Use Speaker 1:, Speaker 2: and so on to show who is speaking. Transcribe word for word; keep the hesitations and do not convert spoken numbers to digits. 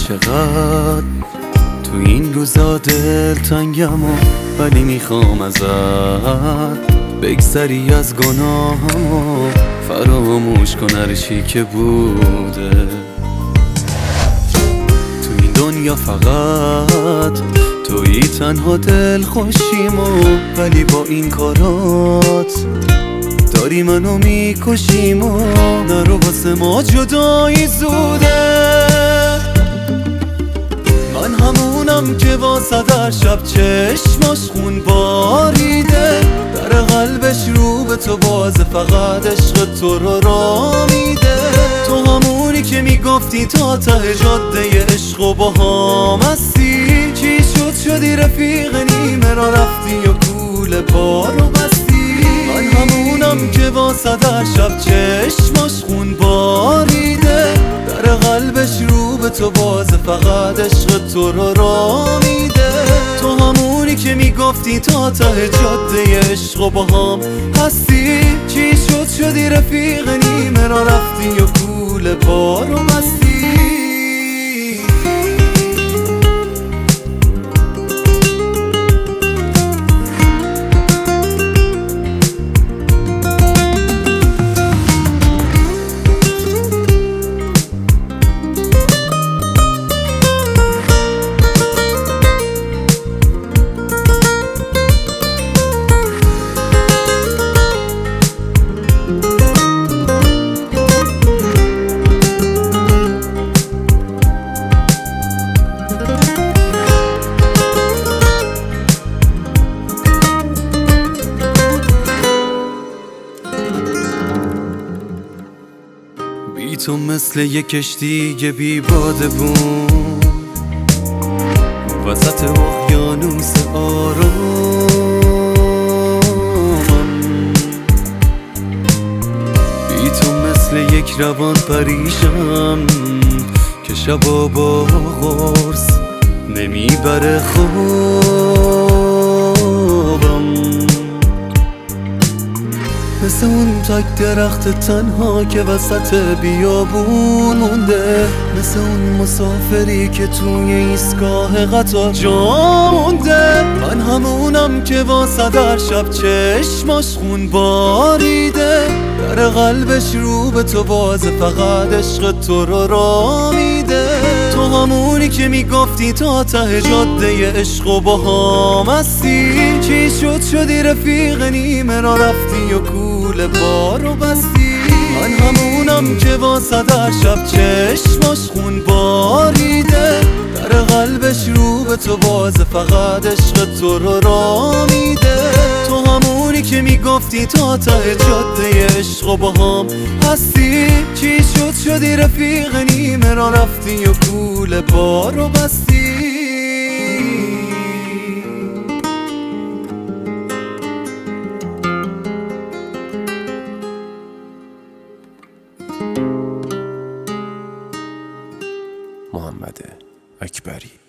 Speaker 1: چقدر تو این روزا دلتنگم و ولی میخوام ازت بگذری از گناهم و فراموش کن هر چی که بوده. تو این دنیا فقط تویی تنها دل خوشیم و ولی با این کارات داری منو میکشیم و نرو واسه ما جدایی زوده. من همونم که واسه در شب چشماش خون باریده، در قلبش رو به تو بازه، فقط عشق تو رو را میده. تو همونی که میگفتی تا ته جاده عشق و با هم هستی، چی شد شدی رفیق نیمه را رفتی و کول بارو بستی. من همونم که واسه در شب چشماش خون باریده، در قلبش رو به تو بازه، فقط عشق تو رو را میده. تو همونی که میگفتی تا ته جاده عشق و با هم هستی، چی شد شدی رفیق نیمه را رفتی و کول بارو بستی. بی تو مثل یک کشتی بی باده بون وسط اقیانوس آرامم. بی تو مثل یک روان پریشم که شبا با غرص نمیبره خوابم. مثل اون تک درخت تنها که وسط بیابون مونده، مثل اون مسافری که توی ایستگاه قطار جا مونده. من همونم که واسه در شب چشماش خون باریده، در قلبش رو به تو بازه، فقط عشق تو رو را میده. تو همونی که میگفتی تا ته جاده عشق و با هم هستی، چی شد شدی رفیق نیمه را رفتی و کول بارو بستی. من همونم که واسه در شب چشماش خون باریده، در قلبش رو به تو بازه، فقط عشق تو رو را میده. تو همونی که میگفتی تا ته جاده عشق و با هم هستی، چی شد شدی رفیق نیمه را رفتی و کول بارو بستی.
Speaker 2: محمد اکبری.